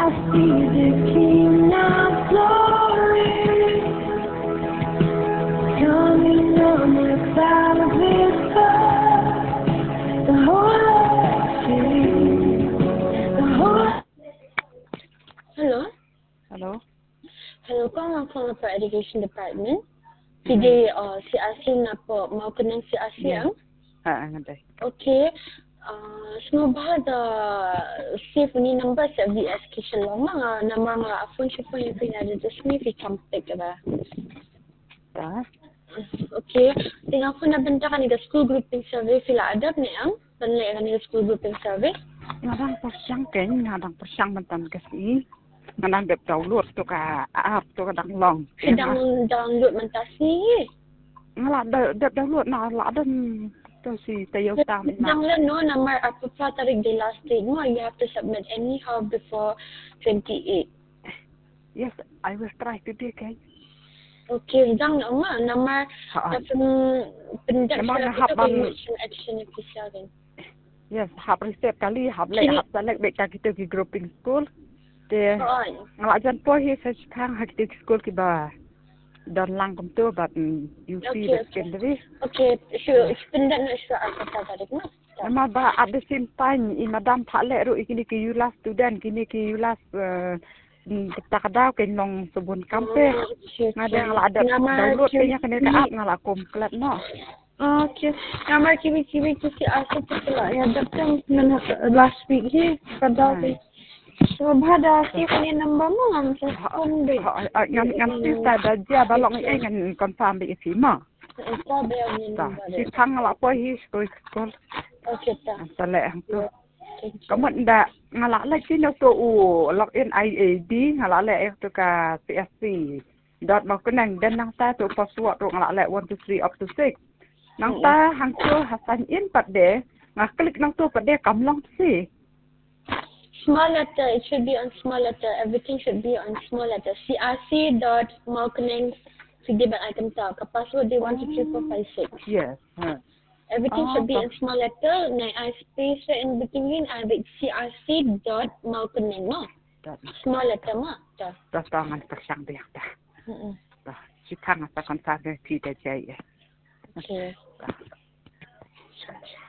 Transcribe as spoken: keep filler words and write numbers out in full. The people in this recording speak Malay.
I see the king of glory coming on the cloud of his car. The whole city, the whole. Hello. Hello. Hello, kau ang phone for Education Department. Jadi, uh, si Asin apa mau kenang si Asin? Ha, ngantai. Okay. Uh, semua bahada save ni number sa V S K Shalom nga nama nga phone siya po yung pinada just me fi campek ba. Ta. Okay. Tingnan ko na benta ka ni school grouping survey fila adab ni ang panlay ka ni school grouping survey. Ngadang persyang ken, ngadang persyang bentan kasi. Ngadang dep download tu ka app tu ka dang long. Sedang download mentasi. Ngala dep download na la dan tu si tayo tam ina. Jangan no nama apa pa tarik di last day mo you have to submit anyhow before twenty-eight. Yes, I will try today kan. Okay, jangan no nga nama dapat pendak siya action official kan. Yes, hab receive kali hab lek hab select bek kita ki grouping school. De ngala jan po hi sa kang hak school ki ba. Dan lang kum tu but you see the secondary. Okay, so pendak nak sure apa tarik mas. Nama ba at the same time i madam phale ru ikini ki you last student kini ki you last kita kadaw ken long subun kampe. Ngada ngala ada download kenya kena ka app ngala komplit no. Okay. Nama kimi-kimi tu si Asif tu lah. Yang datang last week ni kadaw ni. So bada si ni number mo ngam sa phone be. Ngam ngam si sa da dia balong ai ngan confirm be si ma. Ita be ni number. Si thang la po hi school school. Okay ta. Sale hang tu. Kamu nda ngala la chi no to u login I A D ngala la e tu ka C S C. Dot ma kunang dan nang ta tu password ru ngala la one two three up to six. Nang ta hang tu hasan in pat de ngak klik nang tu pat de kam long si. Small letter, it should be on small letter. Everything should be on small letter. C R C dot marketing sige ba item ta. Password di one two three four five six. Yes. Huh. Everything Oh, should be in small letter. Na I space in between I with C R C dot marketing no. Small letter ma. Ta. Ta tangan persang dia ta. Hmm. Ta. Si thang sa kon sa ke ti de jai. Okay. Ta.